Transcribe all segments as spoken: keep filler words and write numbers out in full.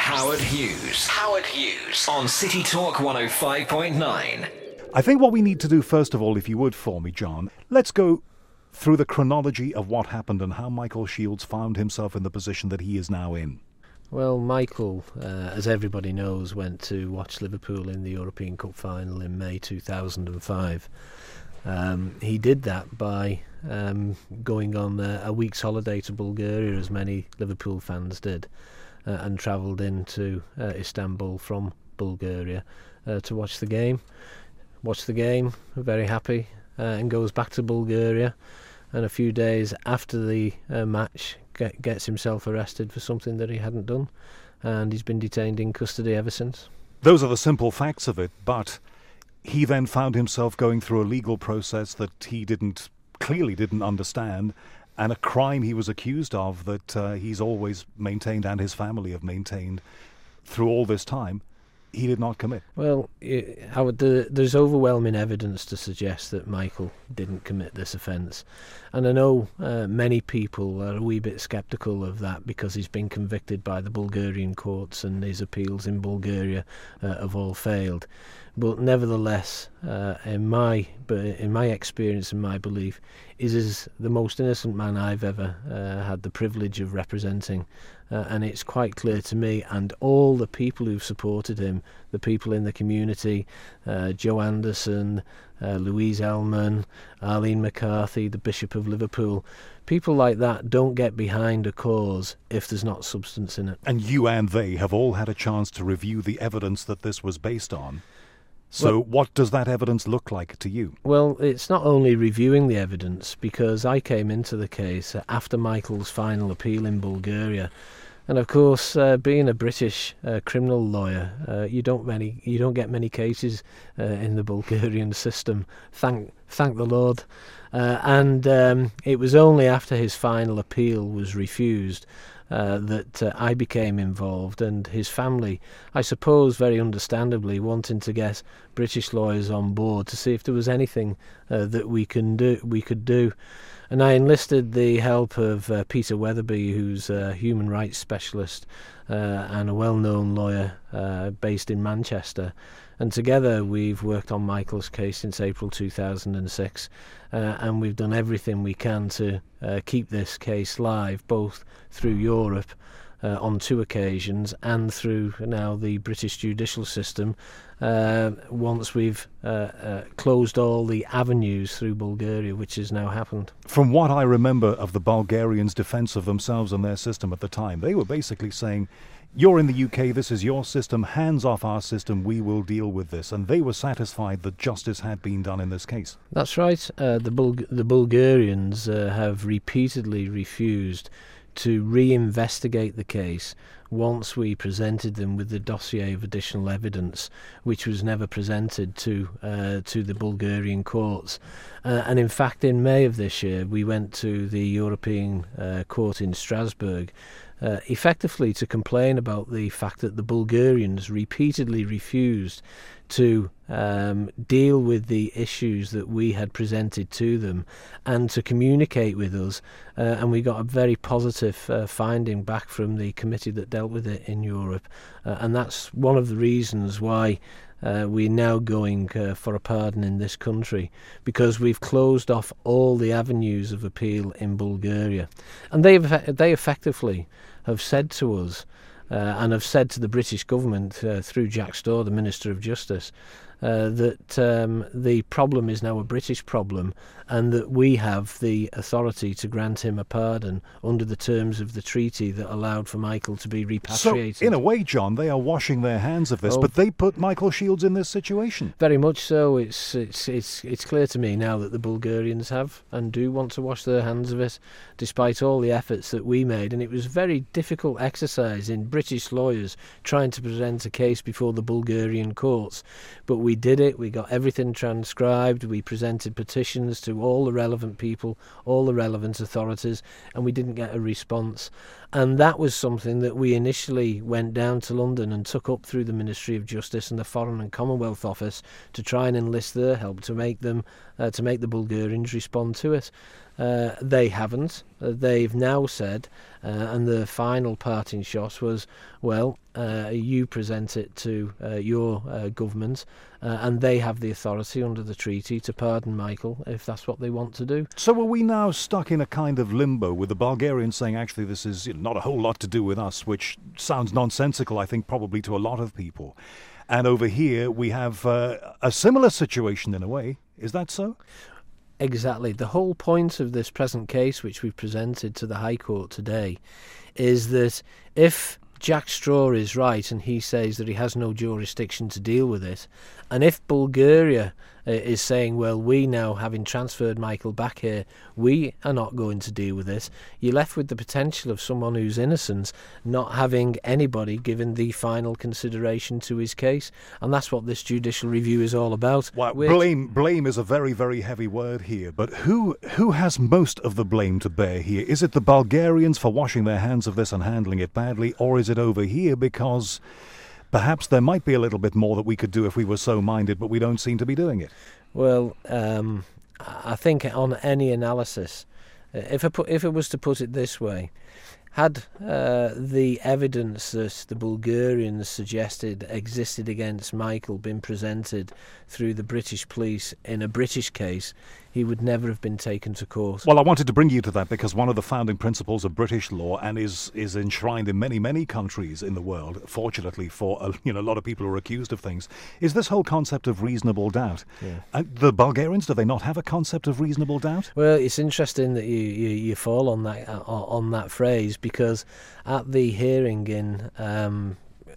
Howard Hughes. Howard Hughes on City Talk one oh five point nine. I think what we need to do, first of all, if you would for me, John, let's go through the chronology of what happened and how Michael Shields found himself in the position that he is now in. Well, Michael, uh, as everybody knows, went to watch Liverpool in the European Cup final in May two thousand five. Um, he did that by um, going on a, a week's holiday to Bulgaria, as many Liverpool fans did, uh, and travelled into uh, Istanbul from Bulgaria uh, to watch the game. Watched the game, very happy, uh, and goes back to Bulgaria. And a few days after the uh, match, get, gets himself arrested for something that he hadn't done, and he's been detained in custody ever since. Those are the simple facts of it, but he then found himself going through a legal process that he didn't, clearly didn't understand, and a crime he was accused of that uh, he's always maintained and his family have maintained through all this time, he did not commit. Well, it, Howard, the, there's overwhelming evidence to suggest that Michael didn't commit this offence. And I know uh, many people are a wee bit sceptical of that because he's been convicted by the Bulgarian courts and his appeals in Bulgaria uh, have all failed. But nevertheless, uh, in my in my experience and my belief, is is the most innocent man I've ever uh, had the privilege of representing. Uh, and it's quite clear to me and all the people who've supported him, the people in the community, uh, Joe Anderson, uh, Louise Ellman, Arlene McCarthy, the Bishop of Liverpool, people like that don't get behind a cause if there's not substance in it. And you and they have all had a chance to review the evidence that this was based on. So well, what does that evidence look like to you? Well, it's not only reviewing the evidence, because I came into the case after Michael's final appeal in Bulgaria. And of course, uh, being a British uh, criminal lawyer, uh, you don't many, you don't get many cases uh, in the Bulgarian system. Thank, thank the Lord. Uh, and um, it was only after his final appeal was refused uh, that uh, I became involved, and his family, I suppose, very understandably, wanting to get British lawyers on board to see if there was anything uh, that we can do, we could do. And I enlisted the help of uh, Peter Weatherby, who's a human rights specialist uh, and a well-known lawyer uh, based in Manchester. And together we've worked on Michael's case since April two thousand six, uh, and we've done everything we can to uh, keep this case live, both through Europe uh, on two occasions and through now the British judicial system, uh, once we've uh, uh, closed all the avenues through Bulgaria, which has now happened. From what I remember of the Bulgarians' defence of themselves and their system at the time, they were basically saying, you're in the U K, this is your system, hands off our system, we will deal with this. And they were satisfied that justice had been done in this case. That's right. Uh, the, Bul- the Bulgarians uh, have repeatedly refused to re-investigate the case once we presented them with the dossier of additional evidence, which was never presented to uh, to the Bulgarian courts. Uh, and in fact, in May of this year, we went to the European uh, Court in Strasbourg, uh, effectively to complain about the fact that the Bulgarians repeatedly refused to um, deal with the issues that we had presented to them and to communicate with us. Uh, and we got a very positive uh, finding back from the committee that dealt with it in Europe. Uh, and that's one of the reasons why uh, we're now going uh, for a pardon in this country, because we've closed off all the avenues of appeal in Bulgaria. And they they effectively have said to us, Uh, and have said to the British government uh, through Jack Straw, the Minister of Justice, uh, that um, the problem is now a British problem and that we have the authority to grant him a pardon under the terms of the treaty that allowed for Michael to be repatriated. So, in a way, John, they are washing their hands of this, oh, but they put Michael Shields in this situation. Very much so. It's it's it's it's clear to me now that the Bulgarians have and do want to wash their hands of it, despite all the efforts that we made. And it was a very difficult exercise in British lawyers trying to present a case before the Bulgarian courts. But we did it. We got everything transcribed. We presented petitions to all the relevant people, all the relevant authorities, and we didn't get a response. And that was something that we initially went down to London and took up through the Ministry of Justice and the Foreign and Commonwealth Office to try and enlist their help to make them, uh, to make the Bulgarians respond to it. Uh, they haven't. Uh, they've now said, uh, and the final parting shot was, well, uh, you present it to uh, your uh, government, uh, and they have the authority under the treaty to pardon Michael if that's what they want to do. So are we now stuck in a kind of limbo with the Bulgarians saying, actually, this is not a whole lot to do with us, which sounds nonsensical, I think, probably to a lot of people. And over here we have uh, a similar situation in a way. Is that so? Exactly. The whole point of this present case, which we've presented to the High Court today, is that if Jack Straw is right and he says that he has no jurisdiction to deal with it, and if Bulgaria uh, is saying, well, we now, having transferred Michael back here, we are not going to deal with it, you're left with the potential of someone who's innocent not having anybody given the final consideration to his case, and that's what this judicial review is all about. Well, Which, blame blame is a very, very heavy word here, but who who has most of the blame to bear here? Is it the Bulgarians for washing their hands of this and handling it badly, or is it over here because perhaps there might be a little bit more that we could do if we were so minded, but we don't seem to be doing it? Well, um, I think on any analysis, uh, if I put, if it was to put it this way, had uh, the evidence that the Bulgarians suggested existed against Michael been presented through the British police in a British case, he would never have been taken to court. Well, I wanted to bring you to that because one of the founding principles of British law, and is is enshrined in many, many countries in the world, fortunately for a, you know, a lot of people who are accused of things, is this whole concept of reasonable doubt. Yeah. And the Bulgarians, do they not have a concept of reasonable doubt? Well, it's interesting that you, you, you fall on that uh, on that phrase, because at the hearing in um,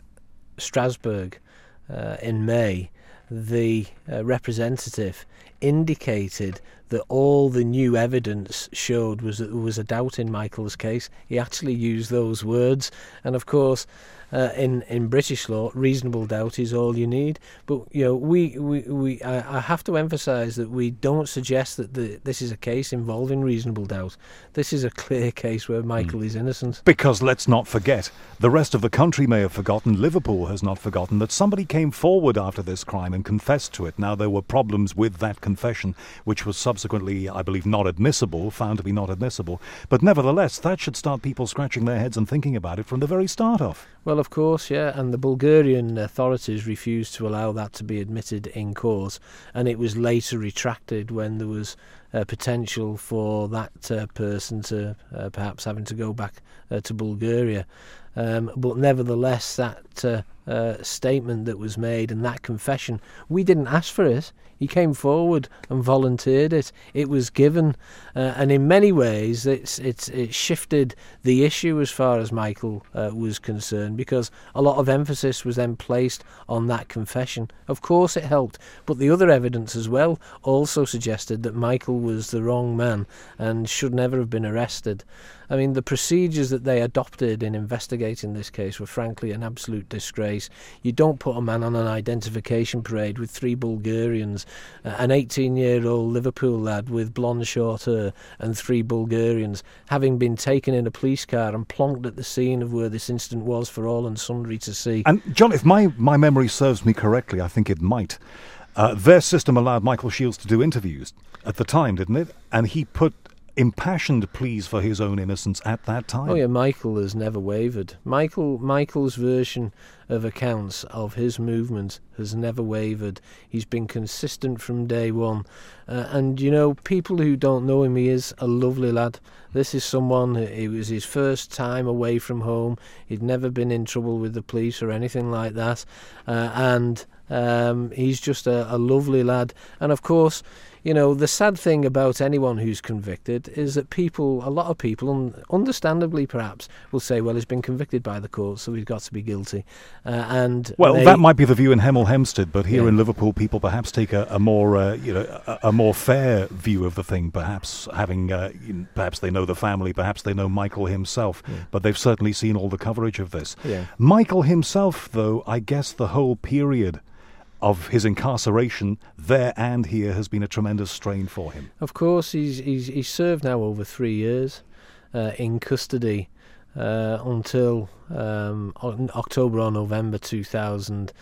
Strasbourg uh, in May, the uh, representative indicated that all the new evidence showed was that there was a doubt in Michael's case. He actually used those words, and of course, uh, in in British law, reasonable doubt is all you need. But you know, we we, we I, I have to emphasise that we don't suggest that the, this is a case involving reasonable doubt. This is a clear case where Michael mm. is innocent. Because let's not forget, the rest of the country may have forgotten, Liverpool has not forgotten, that somebody came forward after this crime and confessed to it. Now, there were problems with that confession, which was subsequently, I believe, not admissible, found to be not admissible. But nevertheless, that should start people scratching their heads and thinking about it from the very start off. Well, of course, yeah, and the Bulgarian authorities refused to allow that to be admitted in court, and it was later retracted when there was uh, potential for that uh, person to uh, perhaps having to go back uh, to Bulgaria. Um, but nevertheless, that uh, uh, statement that was made and that confession, we didn't ask for it. He came forward and volunteered it. It was given, uh, and in many ways, it's it's it shifted the issue as far as Michael uh, was concerned, because a lot of emphasis was then placed on that confession. Of course, it helped, but the other evidence as well also suggested that Michael was the wrong man and should never have been arrested. I mean, the procedures that they adopted in investigating this case were frankly an absolute disgrace. You don't put a man on an identification parade with three Bulgarians, uh, an eighteen-year-old Liverpool lad with blonde short hair and three Bulgarians, having been taken in a police car and plonked at the scene of where this incident was for all and sundry to see. And, John, if my, my memory serves me correctly, I think it might, uh, their system allowed Michael Shields to do interviews at the time, didn't it? And he put impassioned pleas for his own innocence at that time. Oh yeah, Michael has never wavered. Michael Michael's version of accounts of his movement has never wavered. He's been consistent from day one. Uh, and, you know, people who don't know him, he is a lovely lad. This is someone, it was his first time away from home. He'd never been in trouble with the police or anything like that. Uh, and um, he's just a, a lovely lad. And, of course, you know, the sad thing about anyone who's convicted is that people, a lot of people, un- understandably perhaps, will say, well, he's been convicted by the court, so he's got to be guilty. Uh, and Well, they, that might be the view in Hemel Hempstead, but here Yeah. in Liverpool, people perhaps take a, a more, uh, you know, a, a more fair view of the thing. Perhaps having, uh, you know, perhaps they know the family, perhaps they know Michael himself, Yeah. but they've certainly seen all the coverage of this. Yeah. Michael himself, though, I guess the whole period of his incarceration there and here has been a tremendous strain for him. Of course, he's he's he's served now over three years uh, in custody, uh, until um, o- October or November two thousand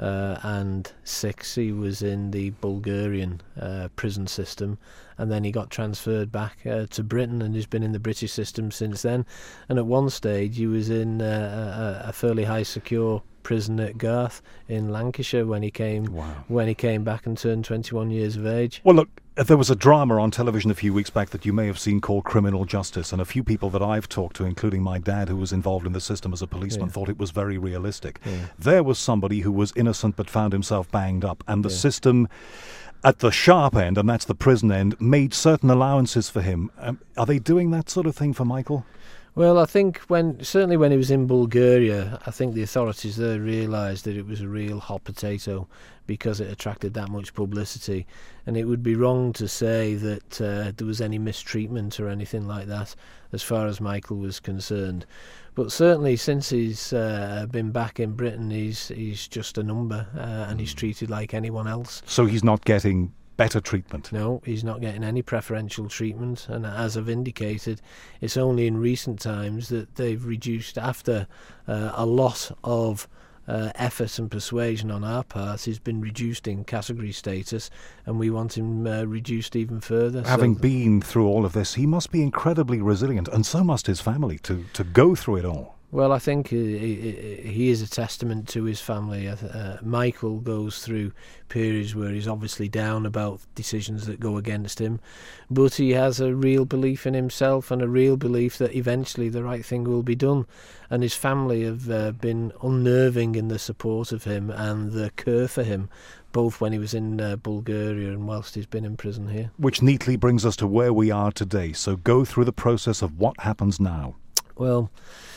six. He was in the Bulgarian uh, prison system, and then he got transferred back uh, to Britain, and he's been in the British system since then. And at one stage he was in uh, a, a fairly high secure prison at Garth in Lancashire when he came Wow. when he came back and turned twenty-one years of age. Well, look, there was a drama on television a few weeks back that you may have seen called Criminal Justice, and a few people that I've talked to, including my dad, who was involved in the system as a policeman, Yeah. thought it was very realistic. Yeah. There was somebody who was innocent but found himself banged up, and the Yeah. system at the sharp end, and that's the prison end, made certain allowances for him. Um, are they doing that sort of thing for Michael? Well, I think when certainly when he was in Bulgaria, I think the authorities there realised that it was a real hot potato because it attracted that much publicity, and it would be wrong to say that uh, there was any mistreatment or anything like that as far as Michael was concerned. But certainly since he's uh, been back in Britain, he's he's just a number, uh, and he's treated like anyone else. So he's not getting better treatment? No, he's not getting any preferential treatment, and as I've indicated, it's only in recent times that they've reduced, after uh, a lot of uh, effort and persuasion on our part, he's been reduced in category status, and we want him uh, reduced even further. Having so been through all of this, he must be incredibly resilient, and so must his family, to, to go through it all. Well, I think he, he, he is a testament to his family. Uh, Michael goes through periods where he's obviously down about decisions that go against him, but he has a real belief in himself and a real belief that eventually the right thing will be done. And his family have uh, been unnerving in the support of him and the care for him, both when he was in uh, Bulgaria and whilst he's been in prison here. Which neatly brings us to where we are today. So go through the process of what happens now. Well,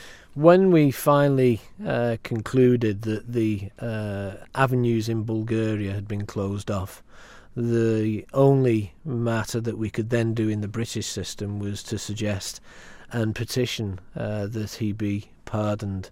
when we finally uh, concluded that the uh, avenues in Bulgaria had been closed off, the only matter that we could then do in the British system was to suggest and petition uh, that he be pardoned.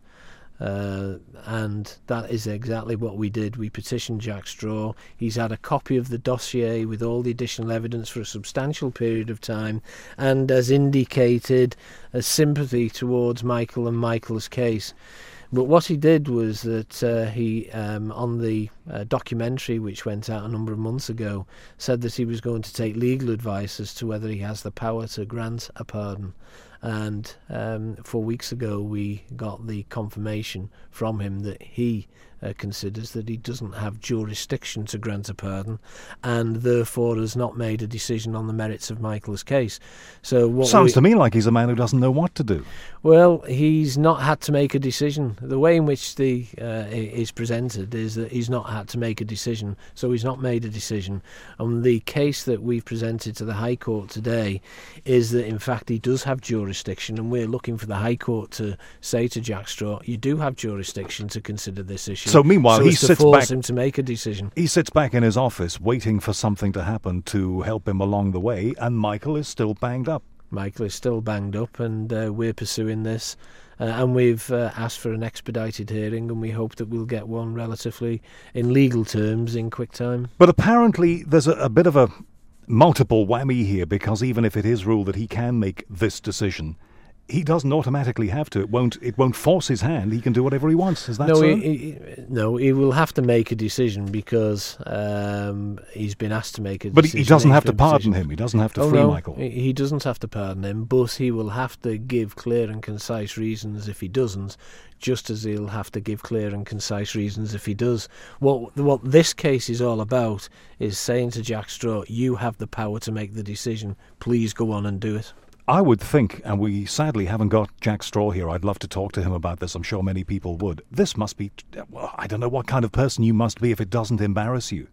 Uh, and that is exactly what we did. We petitioned Jack Straw. He's had a copy of the dossier with all the additional evidence for a substantial period of time, and has indicated a sympathy towards Michael and Michael's case. But what he did was that uh, he, um, on the uh, documentary which went out a number of months ago, said that he was going to take legal advice as to whether he has the power to grant a pardon. And um, four weeks ago we got the confirmation from him that he uh, considers that he doesn't have jurisdiction to grant a pardon, and therefore has not made a decision on the merits of Michael's case. So what Sounds we, to me like he's a man who doesn't know what to do. Well, he's not had to make a decision. The way in which the uh, is presented is that he's not had to make a decision, so he's not made a decision. And the case that we've presented to the High Court today is that, in fact, he does have jurisdiction, and we're looking for the High Court to say to Jack Straw, you do have jurisdiction to consider this issue. So meanwhile, so he as to sits force back- him to make a decision. He sits back in his office waiting for something to happen to help him along the way, and Michael is still banged up. Michael is still banged up, and uh, we're pursuing this. Uh, and we've uh, asked for an expedited hearing, and we hope that we'll get one relatively, in legal terms, in quick time. But apparently there's a, a bit of a multiple whammy here, because even if it is ruled that he can make this decision, he doesn't automatically have to. It won't It won't force his hand. He can do whatever he wants. Is that No, so? he, he, no, he will have to make a decision because um, he's been asked to make a But decision. he doesn't have to infirm pardon decision. him. He doesn't have to Oh, free no, Michael. he he doesn't have to pardon him, but he will have to give clear and concise reasons if he doesn't, just as he'll have to give clear and concise reasons if he does. What what this case is all about is saying to Jack Straw, you have the power to make the decision. Please go on and do it. I would think, and we sadly haven't got Jack Straw here, I'd love to talk to him about this, I'm sure many people would. This must be, well, I don't know what kind of person you must be if it doesn't embarrass you.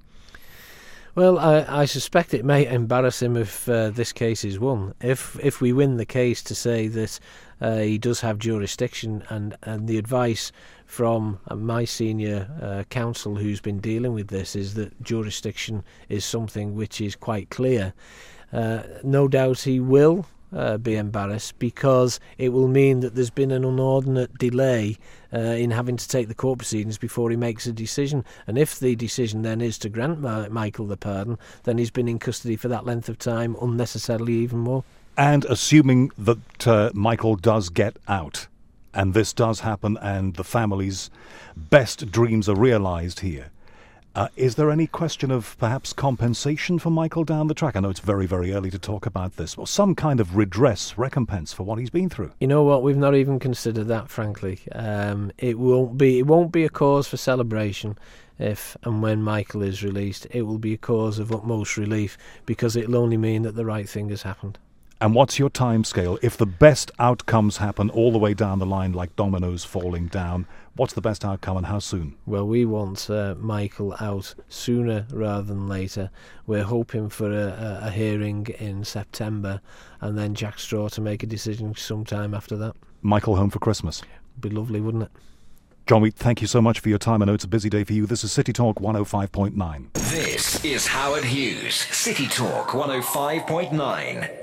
Well, I, I suspect it may embarrass him if uh, this case is won. If if we win the case to say that uh, he does have jurisdiction, and, and the advice from uh, my senior uh, counsel who's been dealing with this is that jurisdiction is something which is quite clear, uh, no doubt he will Uh, be embarrassed, because it will mean that there's been an inordinate delay uh, in having to take the court proceedings before he makes a decision. And if the decision then is to grant Ma- Michael the pardon, then he's been in custody for that length of time, unnecessarily even more. And assuming that uh, Michael does get out, and this does happen, and the family's best dreams are realised here, uh, is there any question of perhaps compensation for Michael down the track? I know it's very, very early to talk about this, or some kind of redress, recompense for what he's been through. You know what? We've not even considered that, frankly. Um, it won't be. It won't be a cause for celebration if and when Michael is released. It will be a cause of utmost relief, because it'll only mean that the right thing has happened. And what's your time scale? If the best outcomes happen all the way down the line, like dominoes falling down, what's the best outcome and how soon? Well, we want uh, Michael out sooner rather than later. We're hoping for a, a, a hearing in September, and then Jack Straw to make a decision sometime after that. Michael home for Christmas. Be lovely, wouldn't it? John Wheat, thank you so much for your time. I know it's a busy day for you. This is City Talk one oh five point nine. This is Howard Hughes, City Talk one oh five point nine.